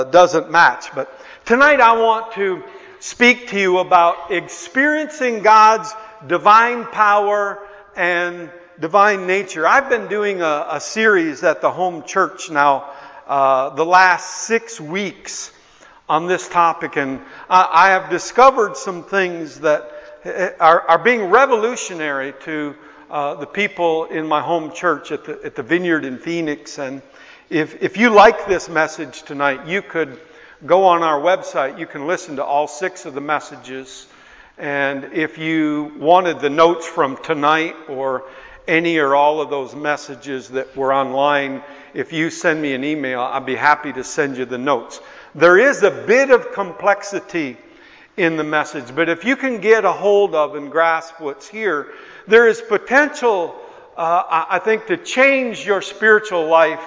doesn't match. But tonight I want to speak to you about experiencing God's divine power and divine nature. I've been doing a series at the home church now the last 6 weeks on this topic, and I have discovered some things that are being revolutionary to the people in my home church at the Vineyard in Phoenix. And if you like this message tonight, you could go on our website. You can listen to all 6 of the messages. And if you wanted the notes from tonight or any or all of those messages that were online, if you send me an email, I'd be happy to send you the notes. There is a bit of complexity in the message, but if you can get a hold of and grasp what's here, there is potential, I think, to change your spiritual life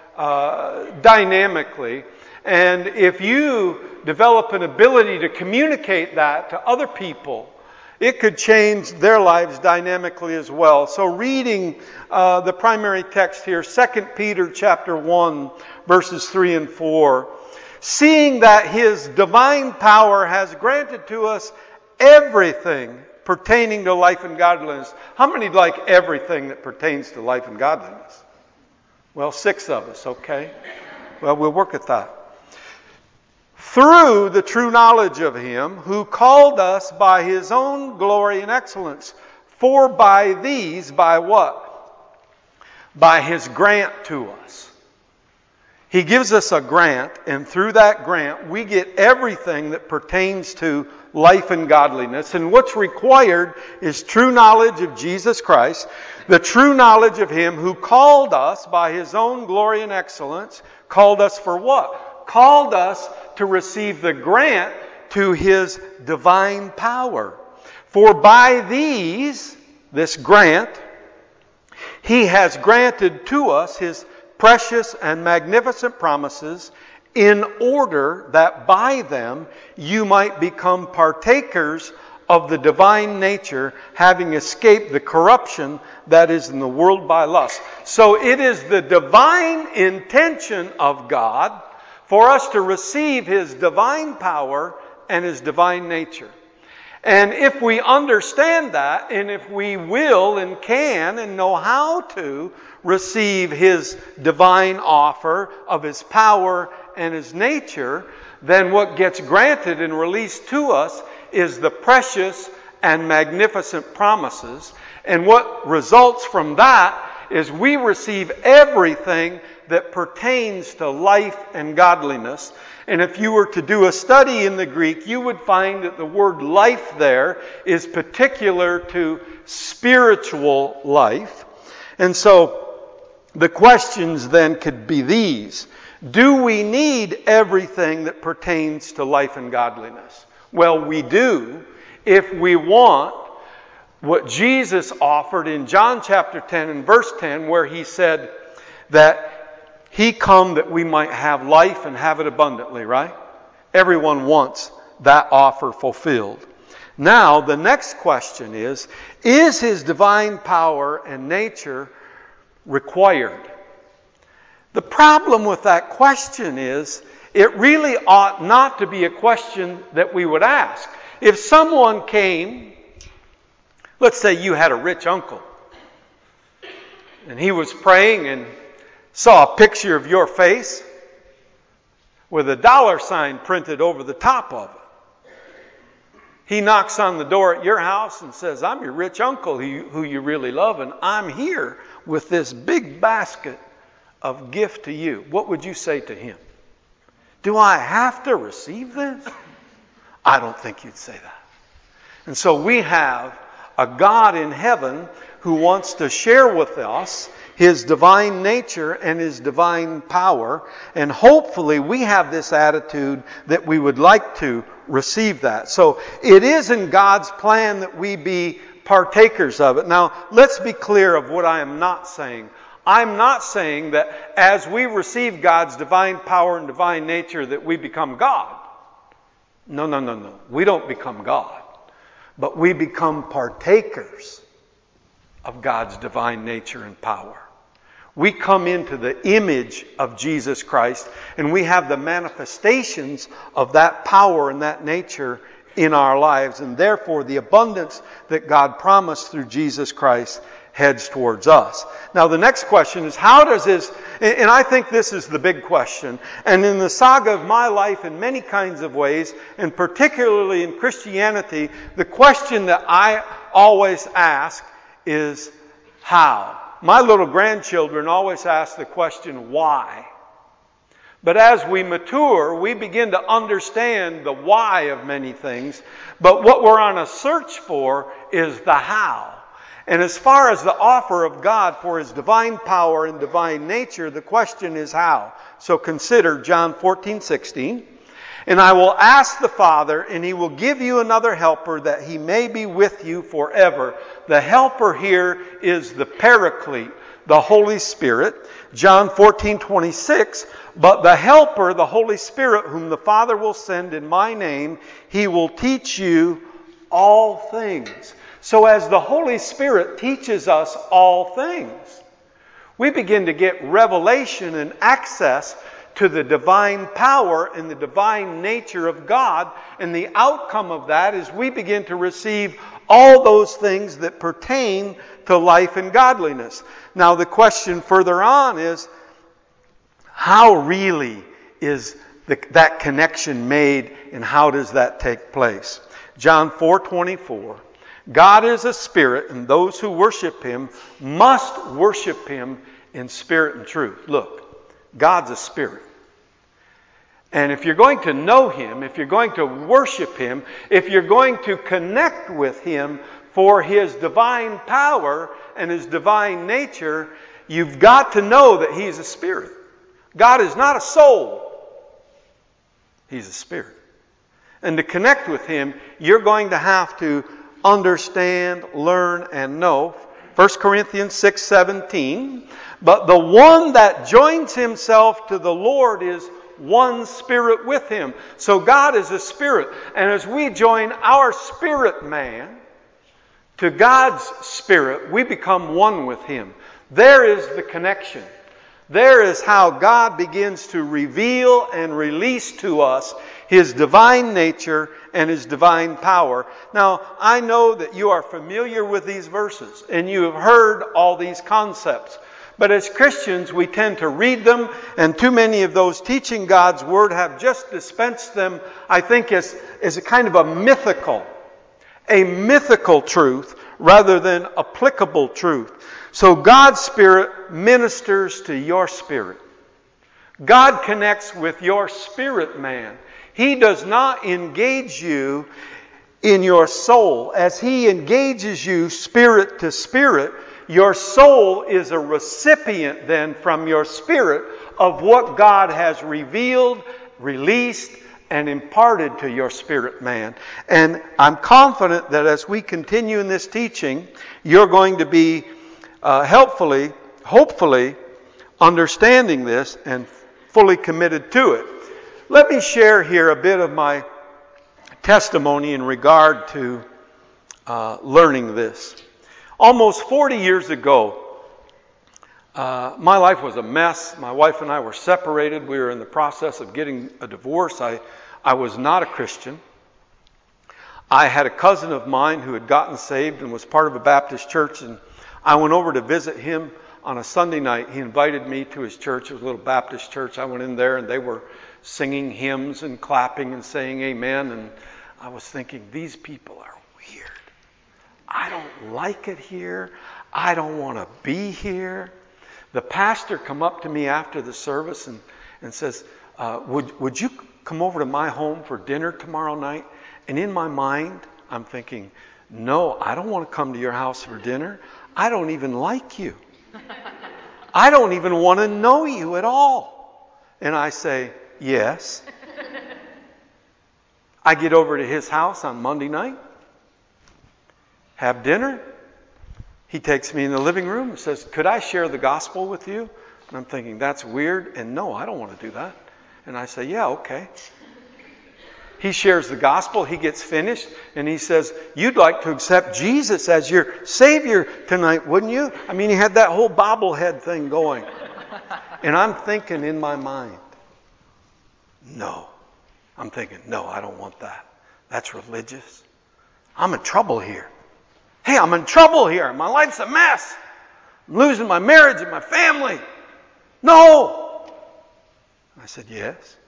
dynamically. And if you develop an ability to communicate that to other people, it could change their lives dynamically as well. So reading the primary text here, 2 Peter chapter 1, verses 3 and 4. Seeing that His divine power has granted to us everything pertaining to life and godliness. How many like everything that pertains to life and godliness? Well, 6 of us, okay? Well, we'll work at that. Through the true knowledge of Him who called us by His own glory and excellence. For by these, by what? By His grant to us. He gives us a grant, and through that grant we get everything that pertains to life and godliness. And what's required is true knowledge of Jesus Christ, the true knowledge of Him who called us by His own glory and excellence. Called us for what? Called us to receive the grant to His divine power. For by these, this grant, He has granted to us His precious and magnificent promises, in order that by them you might become partakers of the divine nature, having escaped the corruption that is in the world by lust. So it is the divine intention of God for us to receive His divine power and His divine nature. And if we understand that, and if we will and can and know how to receive His divine offer of His power and His nature, then what gets granted and released to us is the precious and magnificent promises. And what results from that is we receive everything that pertains to life and godliness. And if you were to do a study in the Greek, you would find that the word life there is particular to spiritual life. And so the questions then could be these. Do we need everything that pertains to life and godliness? Well, we do, if we want what Jesus offered in John chapter 10 and verse 10, where He said that He come that we might have life and have it abundantly, right? Everyone wants that offer fulfilled. Now, the next question is His divine power and nature required? The problem with that question is it really ought not to be a question that we would ask. If someone came, let's say you had a rich uncle, and he was praying and saw a picture of your face with a $sign printed over the top of it. He knocks on the door at your house and says, I'm your rich uncle who you really love, and I'm here with this big basket of gift to you. What would you say to him? Do I have to receive this? I don't think you'd say that. And so we have a God in heaven who wants to share with us His divine nature and His divine power. And hopefully we have this attitude that we would like to receive that. So it is in God's plan that we be partakers of it. Now, let's be clear of what I am not saying. I'm not saying that as we receive God's divine power and divine nature that we become God. No. We don't become God. But we become partakers of God's divine nature and power. We come into the image of Jesus Christ, and we have the manifestations of that power and that nature in our lives, and therefore the abundance that God promised through Jesus Christ heads towards us. Now the next question is, how does this, and I think this is the big question, and in the saga of my life in many kinds of ways, and particularly in Christianity, the question that I always ask is, how? My little grandchildren always ask the question, why? But as we mature, we begin to understand the why of many things. But what we're on a search for is the how. And as far as the offer of God for His divine power and divine nature, the question is how. So consider John 14:16. And I will ask the Father, and He will give you another helper, that He may be with you forever. The helper here is the Paraclete, the Holy Spirit. John 14:26. But the helper, the Holy Spirit, whom the Father will send in my name, He will teach you all things. So as the Holy Spirit teaches us all things, we begin to get revelation and access to the divine power and the divine nature of God. And the outcome of that is we begin to receive all those things that pertain to life and godliness. Now the question further on is, how really is that connection made, and how does that take place? John 4:24. God is a spirit, and those who worship Him must worship Him in spirit and truth. Look, God's a spirit. And if you're going to know Him, if you're going to worship Him, if you're going to connect with Him for His divine power and His divine nature, you've got to know that He's a spirit. God is not a soul. He's a spirit. And to connect with Him, you're going to have to understand, learn, and know. 1 Corinthians 6:17. But the one that joins himself to the Lord is one spirit with Him. So God is a spirit. And as we join our spirit man to God's spirit, we become one with Him. There is the connection. There is how God begins to reveal and release to us His divine nature and His divine power. Now, I know that you are familiar with these verses and you have heard all these concepts. But as Christians, we tend to read them, and too many of those teaching God's Word have just dispensed them, I think, as a kind of a mythical truth rather than applicable truth. So God's Spirit ministers to your spirit. God connects with your spirit man. He does not engage you in your soul. As He engages you spirit to spirit, your soul is a recipient then from your spirit of what God has revealed, released, and imparted to your spirit man. And I'm confident that as we continue in this teaching, you're going to be hopefully understanding this and fully committed to it. Let me share here a bit of my testimony in regard to learning this. Almost 40 years ago, my life was a mess. My wife and I were separated. We were in the process of getting a divorce. I was not a Christian. I had a cousin of mine who had gotten saved and was part of a Baptist church, and I went over to visit him on a Sunday night. He invited me to his church. It was a little Baptist church. I went in there, and they were singing hymns and clapping and saying amen, and I was thinking, these people are weird. I don't like it here. I don't want to be here. The pastor come up to me after the service and says, would you come over to my home for dinner tomorrow night? And in my mind, I'm thinking, no, I don't want to come to your house for dinner. I don't even like you. I don't even want to know you at all. And I say, yes. I get over to his house on Monday night, have dinner. He takes me in the living room and says, could I share the gospel with you? And I'm thinking, that's weird. And no, I don't want to do that. And I say, yeah, okay. He shares the gospel. He gets finished. And he says, you'd like to accept Jesus as your Savior tonight, wouldn't you? I mean, he had that whole bobblehead thing going. And I'm thinking in my mind, no. I'm thinking, no, I don't want that. That's religious. I'm in trouble here. Hey, I'm in trouble here. My life's a mess. I'm losing my marriage and my family. No. I said, yes.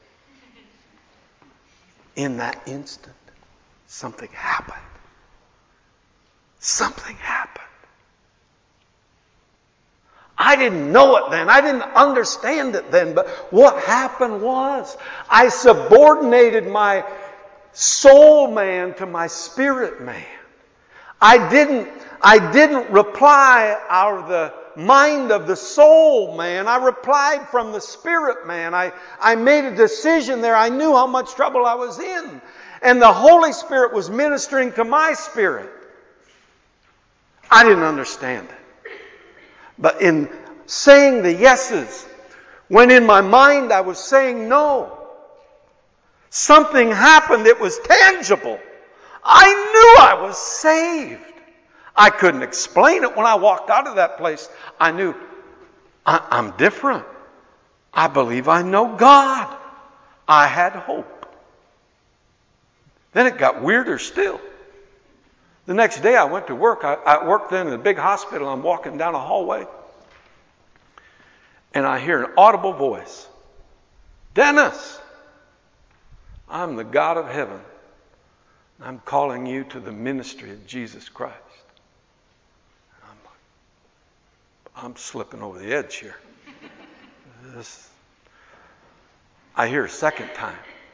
In that instant, something happened. Something happened. I didn't know it then. I didn't understand it then. But what happened was I subordinated my soul man to my spirit man. I didn't reply out of the mind of the soul man. I replied from the spirit man. I made a decision there. I knew how much trouble I was in. And the Holy Spirit was ministering to my spirit. I didn't understand it. But in saying the yeses, when in my mind I was saying no, something happened. It was tangible. I knew I was saved. I couldn't explain it. When I walked out of that place, I knew I'm different. I believe I know God. I had hope. Then it got weirder still. The next day I went to work. I worked then in a big hospital. I'm walking down a hallway. And I hear an audible voice. Dennis, I'm the God of heaven. I'm calling you to the ministry of Jesus Christ. I'm slipping over the edge here. I hear a second time.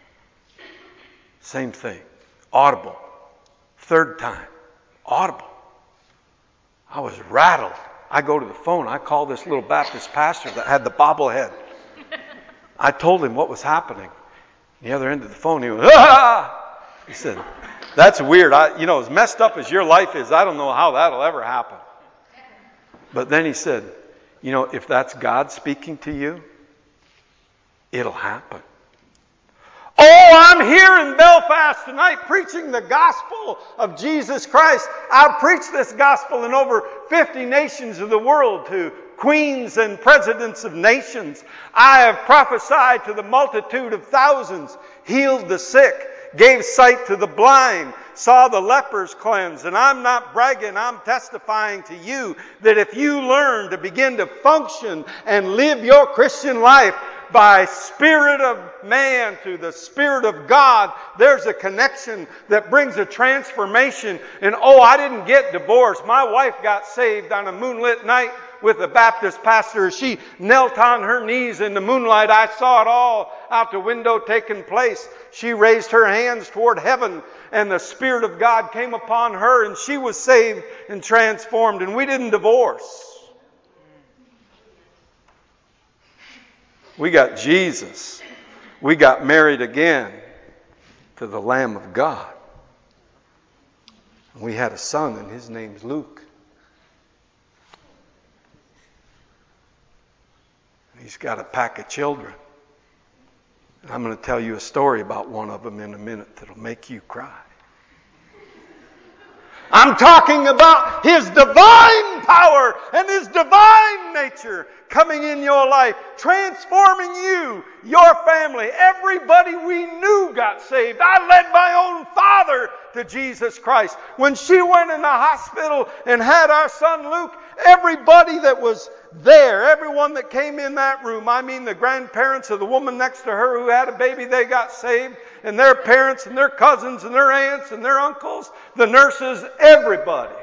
Same thing. Audible. Third time. Audible. I was rattled. I go to the phone. I call this little Baptist pastor that had the bobblehead. I told him what was happening. The other end of the phone, he went, ah! He said, that's weird. As messed up as your life is, I don't know how that'll ever happen. But then he said, if that's God speaking to you, it'll happen. Oh, I'm here in Belfast tonight preaching the gospel of Jesus Christ. I've preached this gospel in over 50 nations of the world to queens and presidents of nations. I have prophesied to the multitude of thousands, healed the sick, gave sight to the blind, saw the lepers cleansed. And I'm not bragging, I'm testifying to you that if you learn to begin to function and live your Christian life by spirit of man to the Spirit of God, there's a connection that brings a transformation. And I didn't get divorced. My wife got saved on a moonlit night with a Baptist pastor. She knelt on her knees in the moonlight. I saw it all out the window taking place. She raised her hands toward heaven, and the Spirit of God came upon her, and she was saved and transformed. And we didn't divorce. We got Jesus. We got married again to the Lamb of God. We had a son, and his name's Luke. He's got a pack of children. And I'm going to tell you a story about one of them in a minute that'll make you cry. I'm talking about His divine power and His divine nature coming in your life, transforming you, your family. Everybody we knew got saved. I led my own father to Jesus Christ. When she went in the hospital and had our son Luke, everybody that was there, everyone that came in that room, I mean the grandparents of the woman next to her who had a baby, they got saved, and their parents and their cousins and their aunts and their uncles, the nurses, everybody.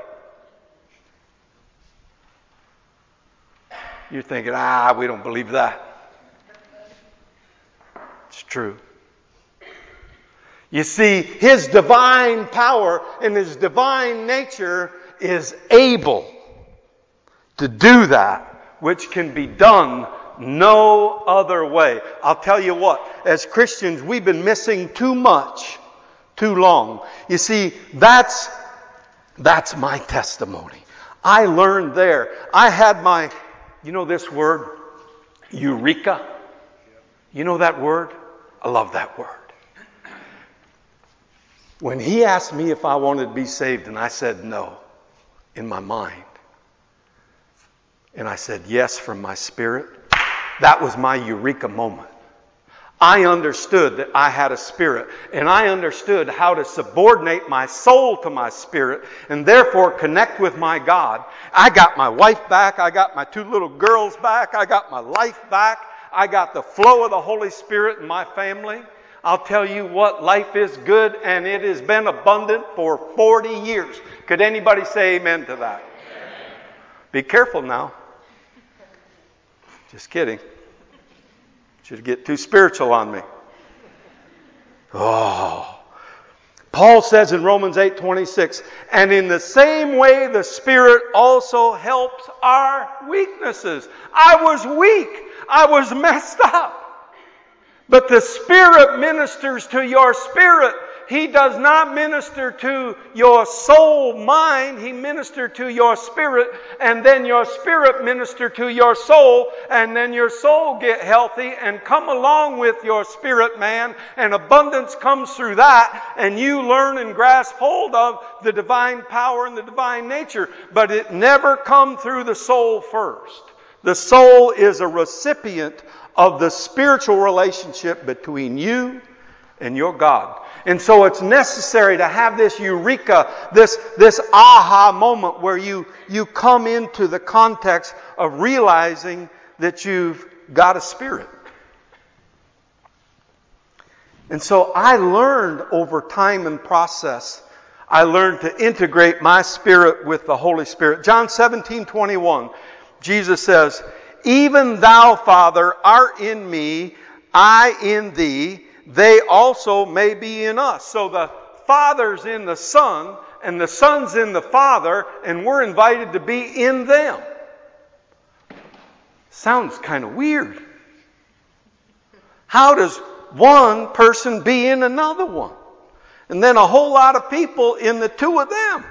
You're thinking, we don't believe that. It's true. You see, His divine power and His divine nature is able to do that which can be done no other way. I'll tell you what, as Christians, we've been missing too much, too long. You see, that's my testimony. I learned there. I had my, this word, eureka? You know that word? I love that word. When he asked me if I wanted to be saved, and I said no in my mind, and I said yes from my spirit, that was my eureka moment. I understood that I had a spirit, and I understood how to subordinate my soul to my spirit and therefore connect with my God. I got my wife back. I got my 2 little girls back. I got my life back. I got the flow of the Holy Spirit in my family. I'll tell you what, life is good, and it has been abundant for 40 years. Could anybody say amen to that? Amen. Be careful now. Just kidding. Should get too spiritual on me. Oh. Paul says in Romans 8:26, and in the same way the Spirit also helps our weaknesses. I was weak. I was messed up. But the Spirit ministers to your spirit. He does not minister to your soul, mind. He ministers to your spirit, and then your spirit minister to your soul, and then your soul get healthy and come along with your spirit, man, and abundance comes through that, and you learn and grasp hold of the divine power and the divine nature. But it never comes through the soul first. The soul is a recipient of the spiritual relationship between you and your God. And so it's necessary to have this eureka, this aha moment where you come into the context of realizing that you've got a spirit. And so I learned over time and process, I learned to integrate my spirit with the Holy Spirit. John 17:21, Jesus says, even thou, Father, art in me, I in thee, they also may be in us. So the Father's in the Son, and the Son's in the Father, and we're invited to be in them. Sounds kind of weird. How does one person be in another one? And then a whole lot of people in the 2 of them?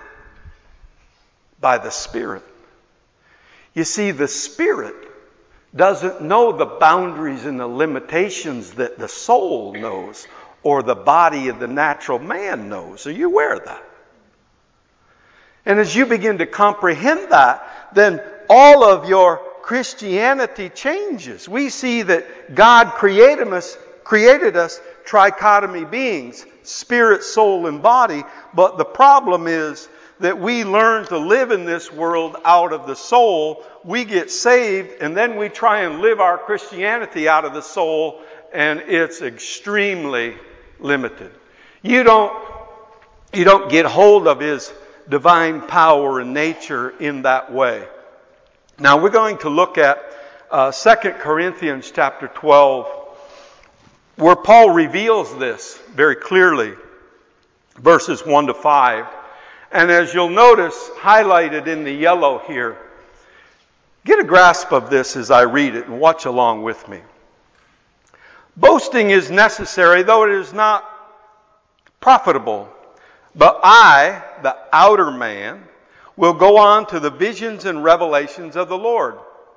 By the Spirit. You see, the Spirit doesn't know the boundaries and the limitations that the soul knows or the body of the natural man knows. Are you aware of that? And as you begin to comprehend that, then all of your Christianity changes. We see that God created us trichotomy beings, spirit, soul, and body, but the problem is that we learn to live in this world out of the soul. We get saved, and then we try and live our Christianity out of the soul, and it's extremely limited. You don't get hold of His divine power and nature in that way. Now we're going to look at 2 Corinthians chapter 12, where Paul reveals this very clearly, verses 1 to 5. And as you'll notice, highlighted in the yellow here, get a grasp of this as I read it and watch along with me. Boasting is necessary, though it is not profitable. But I, the outer man, will go on to the visions and revelations of the Lord.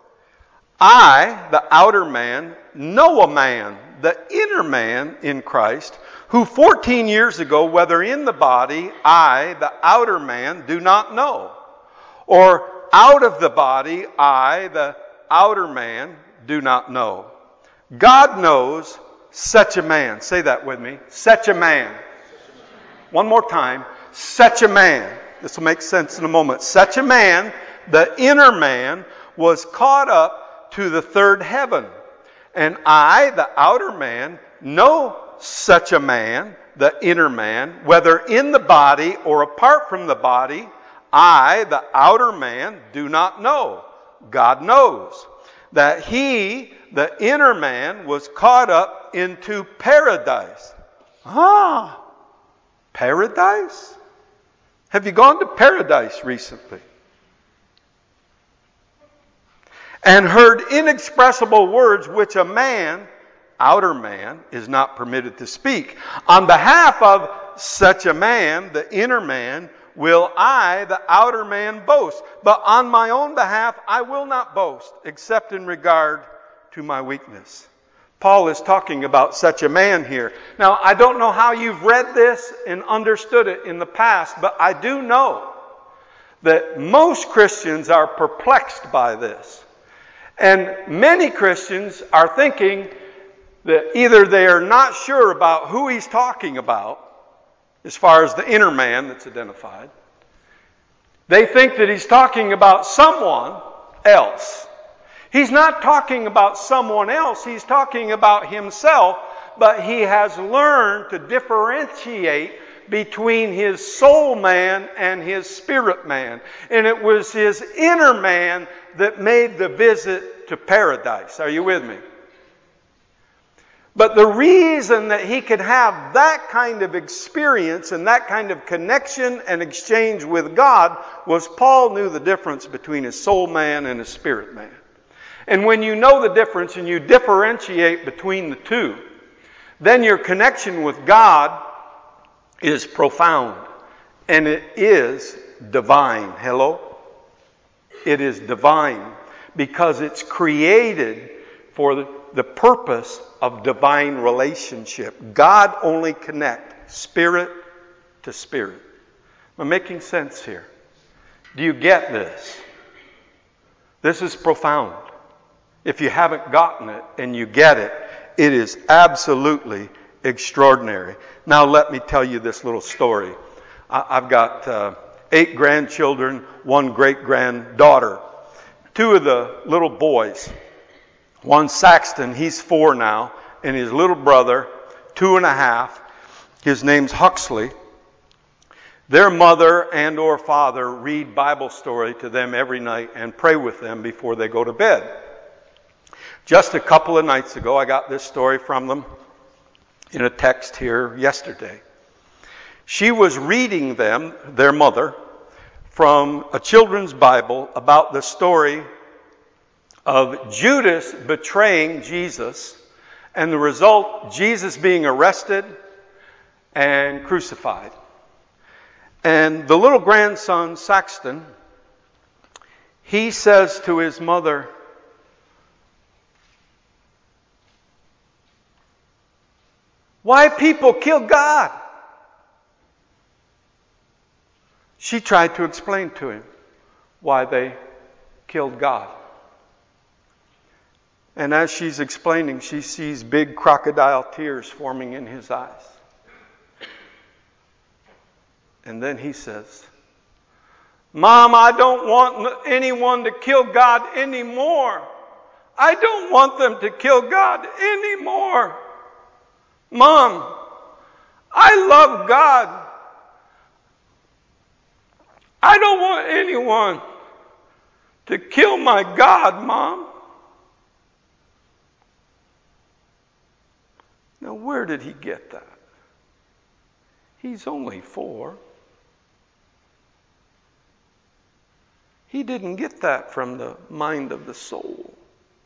I, the outer man, know a man, the inner man in Christ, who 14 years ago, whether in the body, I, the outer man, do not know, or out of the body, I, the outer man, do not know. God knows such a man. Say that with me. Such a man. One more time. Such a man. This will make sense in a moment. Such a man, the inner man, was caught up to the 3rd heaven. And I, the outer man, know such a man, the inner man, whether in the body or apart from the body, I, the outer man, do not know. God knows that he, the inner man, was caught up into paradise. Paradise? Have you gone to paradise recently? And heard inexpressible words which a man, outer man, is not permitted to speak. On behalf of such a man, the inner man, will I, the outer man, boast. But on my own behalf, I will not boast, except in regard to my weakness. Paul is talking about such a man here. Now, I don't know how you've read this and understood it in the past, but I do know that most Christians are perplexed by this. And many Christians are thinking that either they are not sure about who he's talking about, as far as the inner man that's identified. They think that he's talking about someone else. He's not talking about someone else. He's talking about himself, but he has learned to differentiate between his soul man and his spirit man. And it was his inner man that made the visit to paradise. Are you with me? But the reason that he could have that kind of experience and that kind of connection and exchange with God was Paul knew the difference between his soul man and his spirit man. And when you know the difference and you differentiate between the two, then your connection with God is profound. And it is divine. Hello? It is divine because it's created for the purpose of divine relationship. God only connects spirit to spirit. Am I making sense here? Do you get this? This is profound. If you haven't gotten it and you get it, it is absolutely extraordinary. Now let me tell you this little story. I've got 8 grandchildren, 1 great-granddaughter. 2 of the little boys, one Saxton, he's 4 now, and his little brother, 2.5, his name's Huxley. Their mother and or father read Bible story to them every night and pray with them before they go to bed. Just a couple of nights ago, I got this story from them in a text here yesterday. She was reading them, their mother, from a children's Bible about the story of Judas betraying Jesus and the result, Jesus being arrested and crucified. And the little grandson, Saxton, he says to his mother, "Why people kill God?" She tried to explain to him why they killed God. And as she's explaining, she sees big crocodile tears forming in his eyes. And then he says, "Mom, I don't want anyone to kill God anymore. I don't want them to kill God anymore. Mom, I love God. I don't want anyone to kill my God, Mom." Now, where did he get that? He's only 4. He didn't get that from the mind of the soul.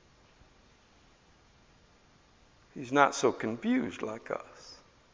He's not so confused like us.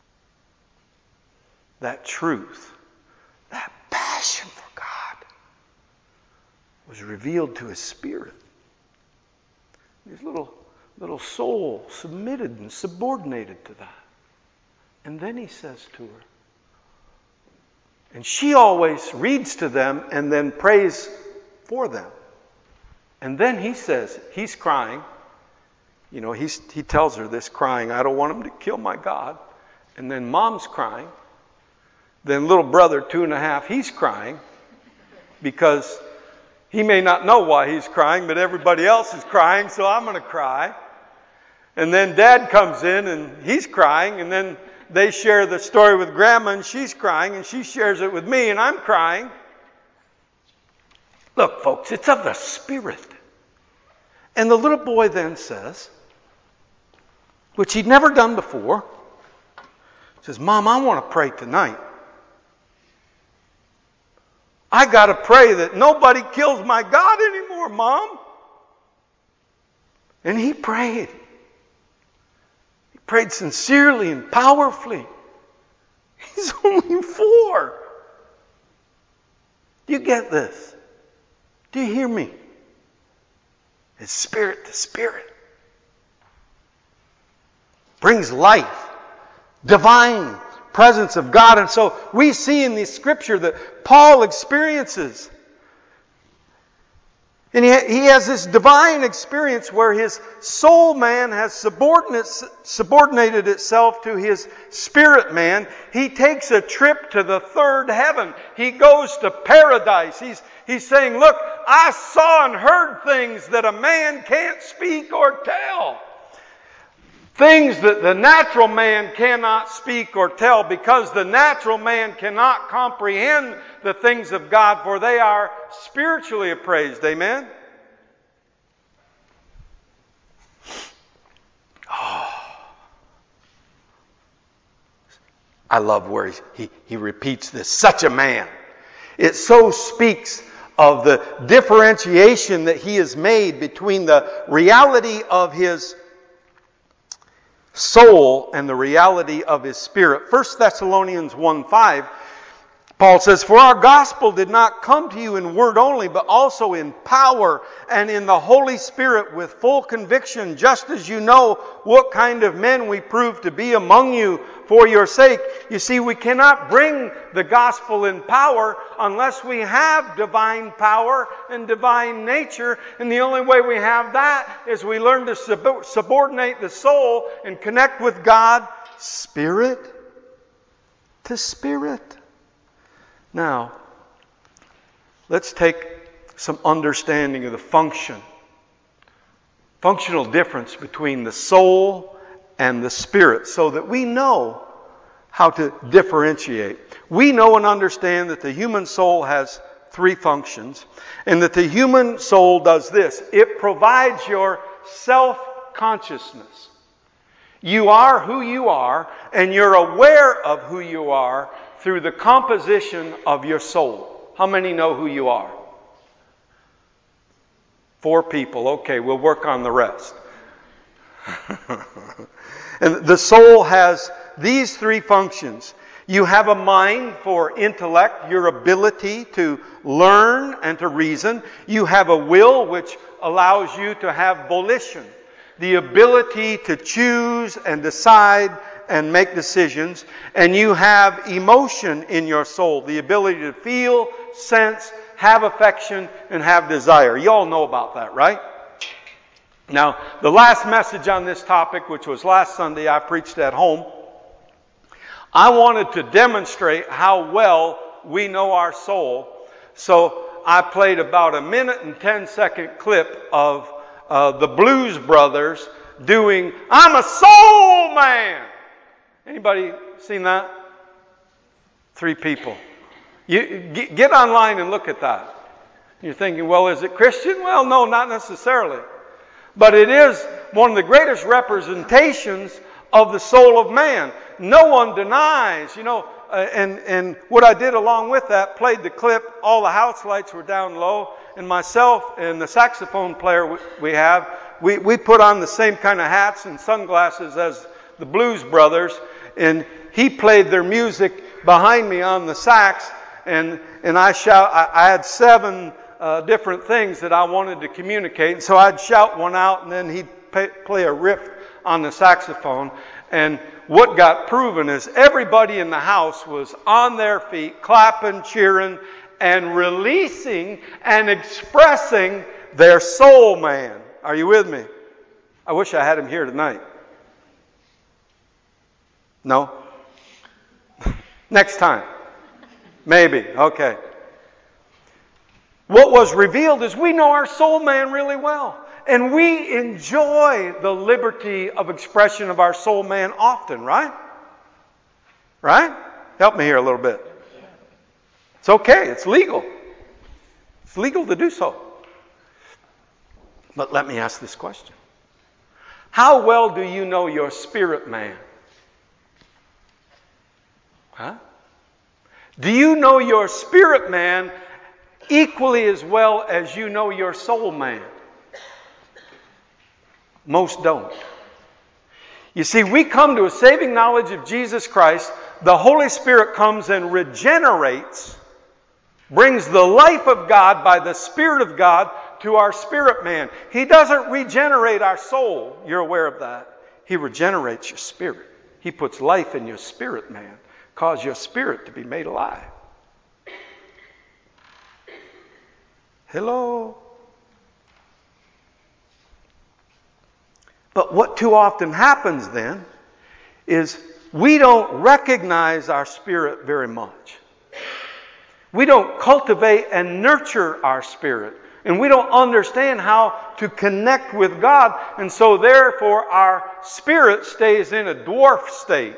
That truth, that passion for God was revealed to his spirit. His little soul submitted and subordinated to that. And then he says to her, and she always reads to them and then prays for them. And then he says, he's crying. You know, he tells her this crying, "I don't want him to kill my God." And then Mom's crying. Then little brother, 2.5, he's crying because he may not know why he's crying, but everybody else is crying, so I'm going to cry. And then Dad comes in and he's crying, and then they share the story with Grandma and she's crying, and she shares it with me and I'm crying. Look, folks, it's of the Spirit. And the little boy then says, which he'd never done before, says, "Mom, I want to pray tonight. I got to pray that nobody kills my God anymore, Mom." And he prayed. He prayed sincerely and powerfully. He's only 4. Do you get this? Do you hear me? It's spirit to spirit. brings life, divine presence of God. And so we see in the Scripture that Paul experiences. And he has this divine experience where his soul man has subordinated itself to his spirit man. He takes a trip to the third heaven. He goes to paradise. He's saying, look, I saw and heard things that a man can't speak or tell. Things that the natural man cannot speak or tell, because the natural man cannot comprehend the things of God, for they are spiritually appraised. Amen? Oh. I love where he repeats this. Such a man. It so speaks of the differentiation that he has made between the reality of his soul and the reality of his spirit. 1 Thessalonians 1:5, Paul says, "For our gospel did not come to you in word only, but also in power and in the Holy Spirit with full conviction, just as you know what kind of men we prove to be among you for your sake." You see, we cannot bring the gospel in power unless we have divine power and divine nature. And the only way we have that is we learn to subordinate the soul and connect with God, spirit to spirit. Now, let's take some understanding of the functional difference between the soul and the spirit, so that we know how to differentiate. We know and understand that the human soul has three functions, and that the human soul does this. It provides your self-consciousness. You are who you are, and you're aware of who you are through the composition of your soul. How many know who you are? 4 people. Okay, we'll work on the rest. And the soul has these 3 functions. You have a mind for intellect, your ability to learn and to reason. You have a will, which allows you to have volition, the ability to choose and decide and make decisions. And you have emotion in your soul, the ability to feel, sense, have affection, and have desire. You all know about that, right? Now, the last message on this topic, which was last Sunday, I preached at home. I wanted to demonstrate how well we know our soul. So I played about a 1 and 10-second clip of the Blues Brothers doing "I'm a Soul Man." Anybody seen that? 3 people. You get online and look at that. You're thinking, well, is it Christian? Well, no, not necessarily. But it is one of the greatest representations of the soul of man. No one denies, and what I did along with that, played the clip. All the house lights were down low, and myself and the saxophone player we put on the same kind of hats and sunglasses as the Blues Brothers, and he played their music behind me on the sax, and I had 7 different things that I wanted to communicate. And so I'd shout one out, and then he'd play a riff on the saxophone. And what got proven is everybody in the house was on their feet, clapping, cheering, and releasing and expressing their soul man. Are you with me? I wish I had him here tonight. No? Next time. Maybe. Okay. What was revealed is we know our soul man really well. And we enjoy the liberty of expression of our soul man often, right? Right? Help me here a little bit. It's okay. It's legal. It's legal to do so. But let me ask this question. How well do you know your spirit man? Huh? Do you know your spirit man equally as well as you know your soul man? Most don't. You see, we come to a saving knowledge of Jesus Christ. The Holy Spirit comes and regenerates, brings the life of God by the Spirit of God to our spirit man. He doesn't regenerate our soul. You're aware of that. He regenerates your spirit. He puts life in your spirit, man. Cause your spirit to be made alive. Hello? But what too often happens then is we don't recognize our spirit very much. We don't cultivate and nurture our spirit. And we don't understand how to connect with God. And so therefore our spirit stays in a dwarf state.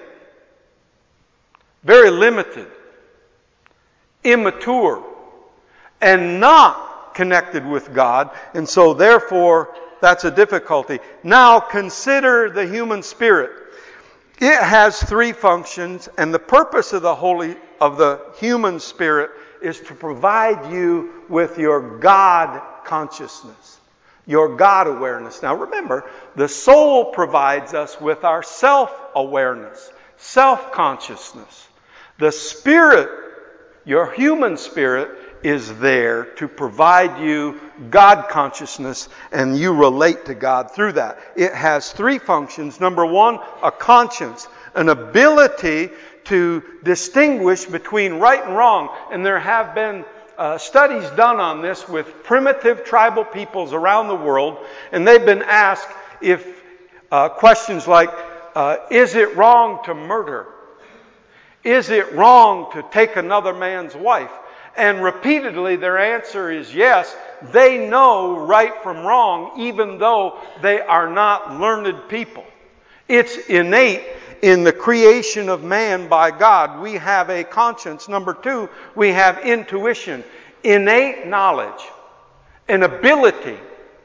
Very limited. Immature. And not connected with God. And so therefore that's a difficulty. Now consider the human spirit. It has three functions, and the purpose of the human spirit is to provide you with your God consciousness, your God awareness. Now remember, the soul provides us with our self-awareness, self-consciousness. The spirit, your human spirit, is there to provide you God consciousness, and you relate to God through that. It has three functions. Number one, a conscience, an ability to distinguish between right and wrong. And there have been studies done on this with primitive tribal peoples around the world, and they've been asked if questions like, is it wrong to murder? Is it wrong to take another man's wife? And repeatedly their answer is yes. They know right from wrong, even though they are not learned people. It's innate in the creation of man by God. We have a conscience. Number two, we have intuition, innate knowledge, an ability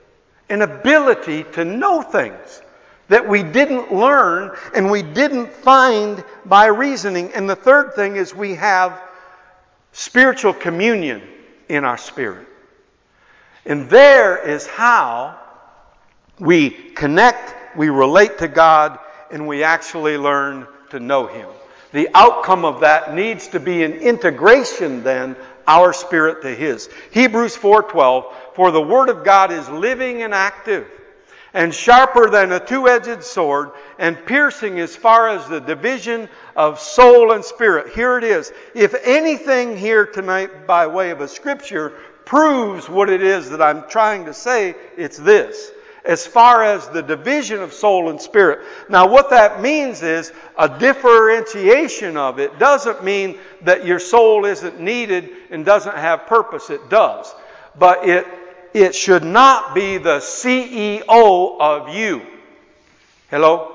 to know things that we didn't learn and we didn't find by reasoning. And the third thing is we have spiritual communion in our spirit. And there is how we connect, we relate to God, and we actually learn to know Him. The outcome of that needs to be an integration then, our spirit to His. Hebrews 4:12, for the Word of God is living and active, and sharper than a two-edged sword, and piercing as far as the division of soul and spirit. Here it is. If anything here tonight by way of a scripture proves what it is that I'm trying to say, it's this. As far as the division of soul and spirit. Now what that means is a differentiation of it doesn't mean that your soul isn't needed and doesn't have purpose. It does. But it should not be the CEO of you. Hello?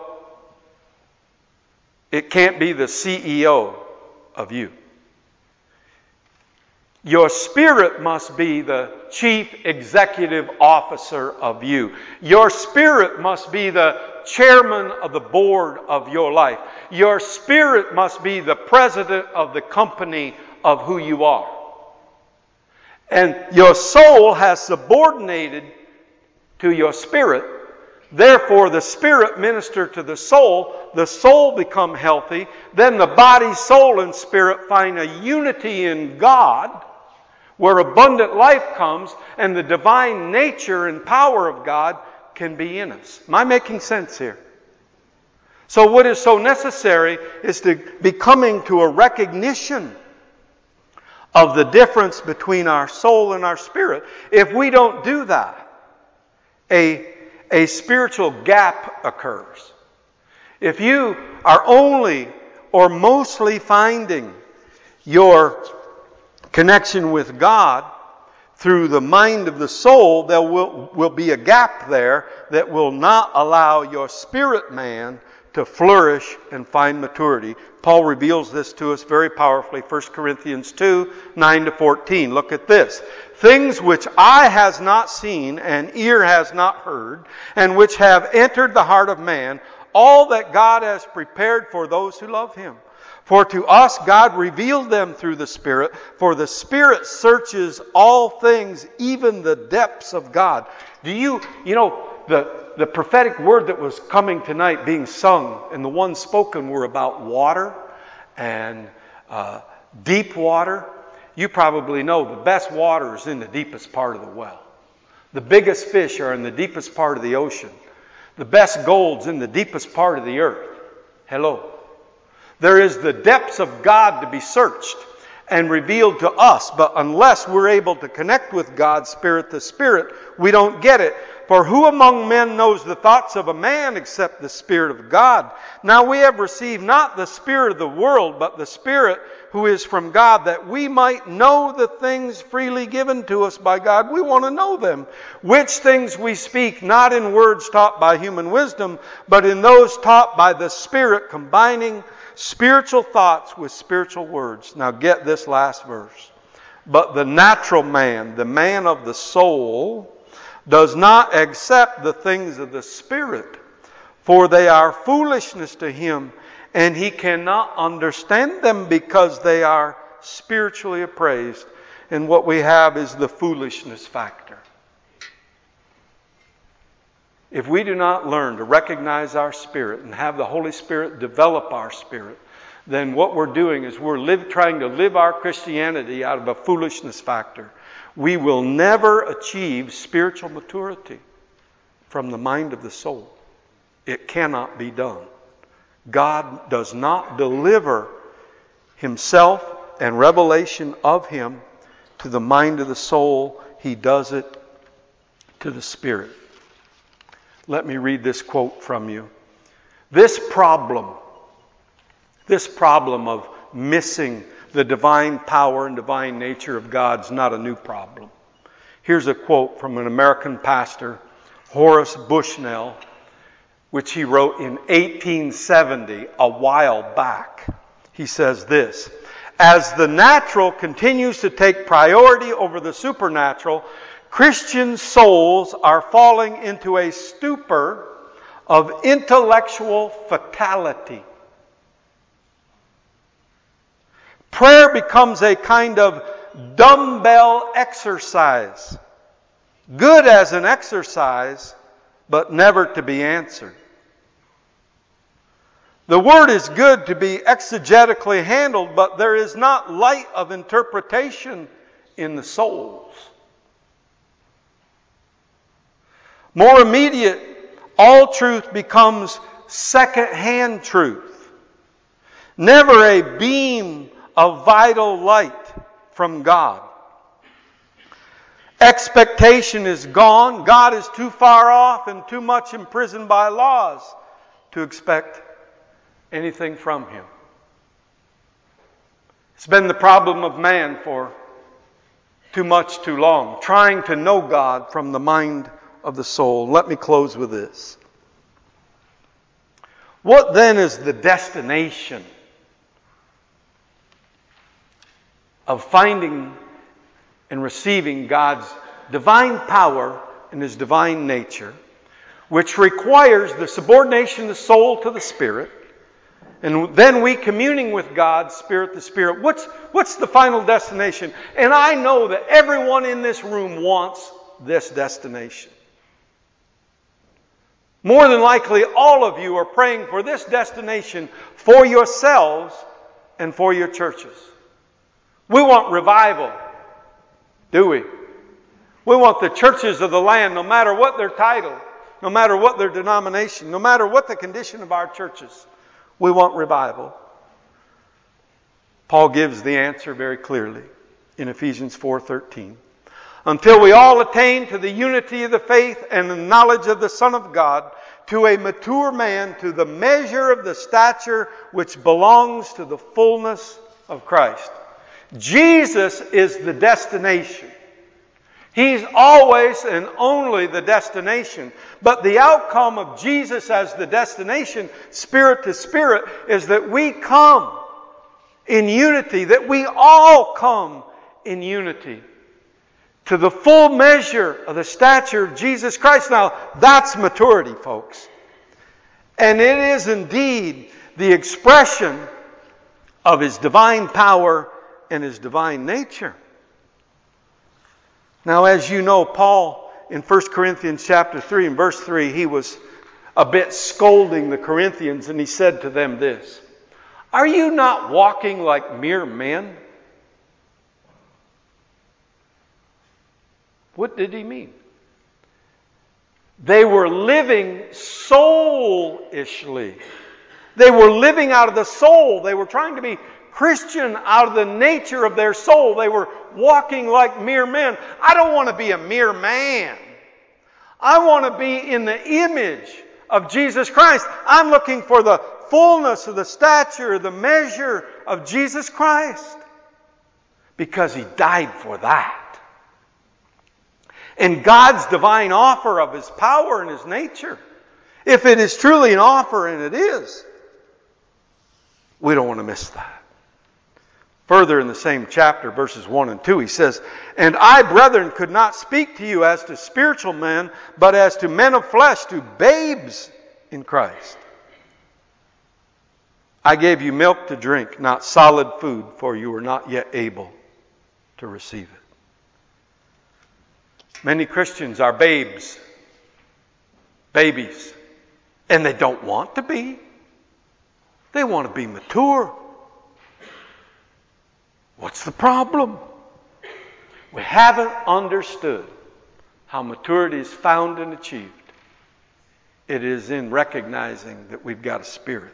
It can't be the CEO of you. Your spirit must be the chief executive officer of you. Your spirit must be the chairman of the board of your life. Your spirit must be the president of the company of who you are. And your soul has subordinated to your spirit. Therefore, the spirit minister to the soul become healthy. Then the body, soul, and spirit find a unity in God, where abundant life comes, and the divine nature and power of God can be in us. Am I making sense here? So what is so necessary is to be coming to a recognition of the difference between our soul and our spirit. If we don't do that, a spiritual gap occurs. If you are only or mostly finding your connection with God through the mind of the soul, there will be a gap there that will not allow your spirit man to flourish and find maturity. Paul reveals this to us very powerfully. 1 Corinthians 2, 9-14. Look at this. Things which eye has not seen and ear has not heard, and which have entered the heart of man, all that God has prepared for those who love Him. For to us God revealed them through the Spirit, for the Spirit searches all things, even the depths of God. You know, the prophetic word that was coming tonight being sung and the ones spoken were about water and deep water. You probably know the best water is in the deepest part of the well. The biggest fish are in the deepest part of the ocean. The best gold's in the deepest part of the earth. Hello. There is the depths of God to be searched and revealed to us, but unless we're able to connect with God spirit to spirit, we don't get it. For who among men knows the thoughts of a man except the Spirit of God? Now we have received not the spirit of the world, but the Spirit who is from God, that we might know the things freely given to us by God. We want to know them. Which things we speak, not in words taught by human wisdom, but in those taught by the Spirit, combining spiritual thoughts with spiritual words. Now get this last verse. But the natural man, the man of the soul, does not accept the things of the Spirit, for they are foolishness to him, and he cannot understand them because they are spiritually appraised. And what we have is the foolishness factor. If we do not learn to recognize our spirit and have the Holy Spirit develop our spirit, then what we're doing is we're trying to live our Christianity out of a foolishness factor. We will never achieve spiritual maturity from the mind of the soul. It cannot be done. God does not deliver Himself and revelation of Him to the mind of the soul. He does it to the Spirit. Let me read this quote from you. This problem of missing the divine power and divine nature of God is not a new problem. Here's a quote from an American pastor, Horace Bushnell, which he wrote in 1870, a while back. He says this: as the natural continues to take priority over the supernatural, Christian souls are falling into a stupor of intellectual fatality. Prayer becomes a kind of dumbbell exercise. Good as an exercise, but never to be answered. The Word is good to be exegetically handled, but there is not light of interpretation in the souls. More immediate, all truth becomes second-hand truth. Never a beam of vital light from God. Expectation is gone. God is too far off and too much imprisoned by laws to expect anything from Him. It's been the problem of man for too much, too long, trying to know God from the mind of the soul. Let me close with this. What then is the destination of finding and receiving God's divine power and His divine nature, which requires the subordination of the soul to the Spirit, and then we communing with God, Spirit to Spirit? What's the final destination? And I know that everyone in this room wants this destination. More than likely, all of you are praying for this destination for yourselves and for your churches. We want revival, do we? We want the churches of the land, no matter what their title, no matter what their denomination, no matter what the condition of our churches, we want revival. Paul gives the answer very clearly in Ephesians 4:13. Until we all attain to the unity of the faith and the knowledge of the Son of God, to a mature man, to the measure of the stature which belongs to the fullness of Christ. Jesus is the destination. He's always and only the destination. But the outcome of Jesus as the destination, Spirit to Spirit, is that we come in unity, that we all come in unity to the full measure of the stature of Jesus Christ. Now, that's maturity, folks. And it is indeed the expression of His divine power and His divine nature. Now, as you know, Paul, in 1 Corinthians chapter 3 and verse 3, he was a bit scolding the Corinthians, and he said to them this: are you not walking like mere men? What did he mean? They were living soulishly. They were living out of the soul. They were trying to be Christian out of the nature of their soul. They were walking like mere men. I don't want to be a mere man. I want to be in the image of Jesus Christ. I'm looking for the fullness of the stature, the measure of Jesus Christ. Because He died for that. And God's divine offer of His power and His nature, if it is truly an offer, and it is, we don't want to miss that. Further in the same chapter, verses 1 and 2, he says, "And I, brethren, could not speak to you as to spiritual men, but as to men of flesh, to babes in Christ. I gave you milk to drink, not solid food, for you were not yet able to receive it." Many Christians are babies, and they don't want to be. They want to be mature. What's the problem? We haven't understood how maturity is found and achieved. It is in recognizing that we've got a spirit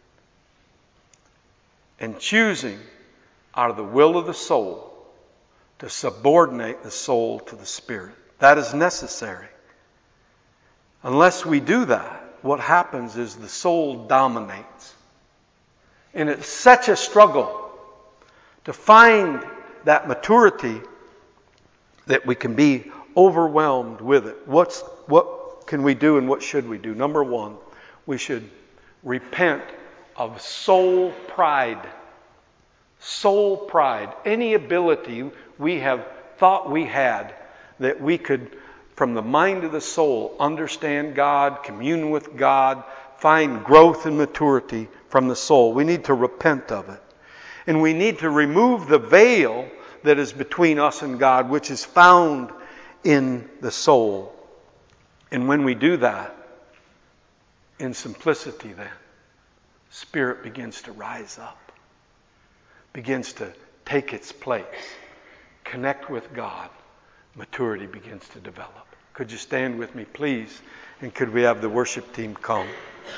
and choosing out of the will of the soul to subordinate the soul to the spirit. That is necessary. Unless we do that, what happens is the soul dominates. And it's such a struggle to find that maturity that we can be overwhelmed with it. What can we do and what should we do? Number one, we should repent of soul pride. Soul pride. Any ability we have thought we had that we could, from the mind of the soul, understand God, commune with God, find growth and maturity from the soul. We need to repent of it. And we need to remove the veil that is between us and God, which is found in the soul. And when we do that, in simplicity then, Spirit begins to rise up, begins to take its place, connect with God. Maturity begins to develop. Could you stand with me, please? And could we have the worship team come?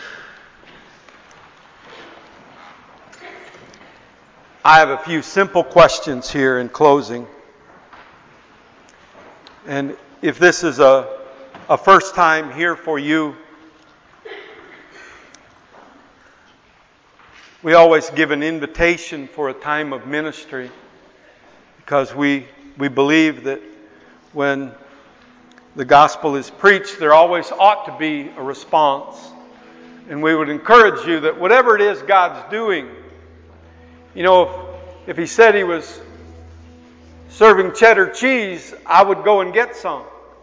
I have a few simple questions here in closing. And if this is a first time here for you, we always give an invitation for a time of ministry because we believe that when the gospel is preached, there always ought to be a response. And we would encourage you that whatever it is God's doing, you know, if He said He was serving cheddar cheese, I would go and get some.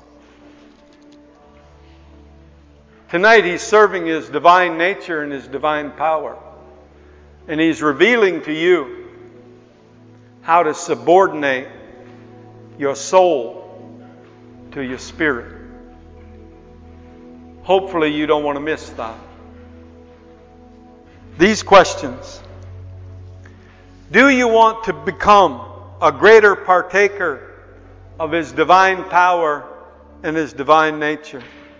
Tonight He's serving His divine nature and His divine power. And He's revealing to you how to subordinate your soul to your spirit. Hopefully you don't want to miss that. These questions. Do you want to become a greater partaker of His divine power and His divine nature?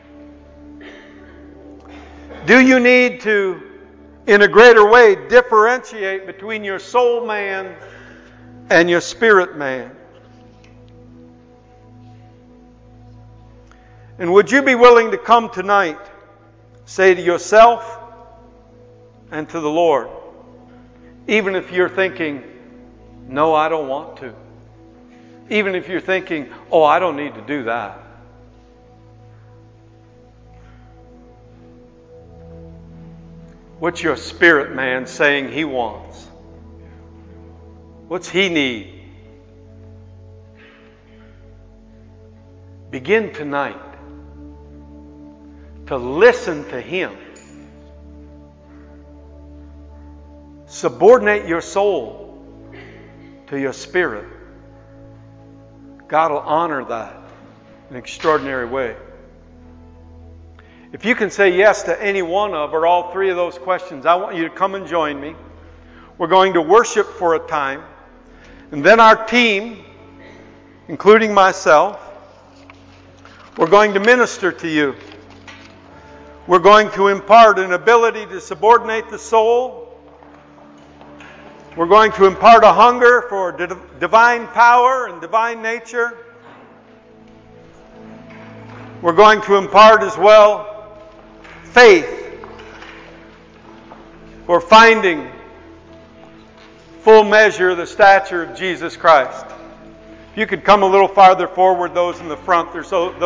Do you need to, in a greater way, differentiate between your soul man and your spirit man? And would you be willing to come tonight, say to yourself and to the Lord, even if you're thinking, no, I don't want to. Even if you're thinking, oh, I don't need to do that. What's your spirit man saying he wants? What's he need? Begin tonight to listen to Him. Subordinate your soul to your spirit. God will honor that in an extraordinary way. If you can say yes to any one of or all three of those questions, I want you to come and join me. We're going to worship for a time. And then our team, including myself, we're going to minister to you. We're going to impart an ability to subordinate the soul. We're going to impart a hunger for divine power and divine nature. We're going to impart as well faith for finding full measure of the stature of Jesus Christ. If you could come a little farther forward, those in the front,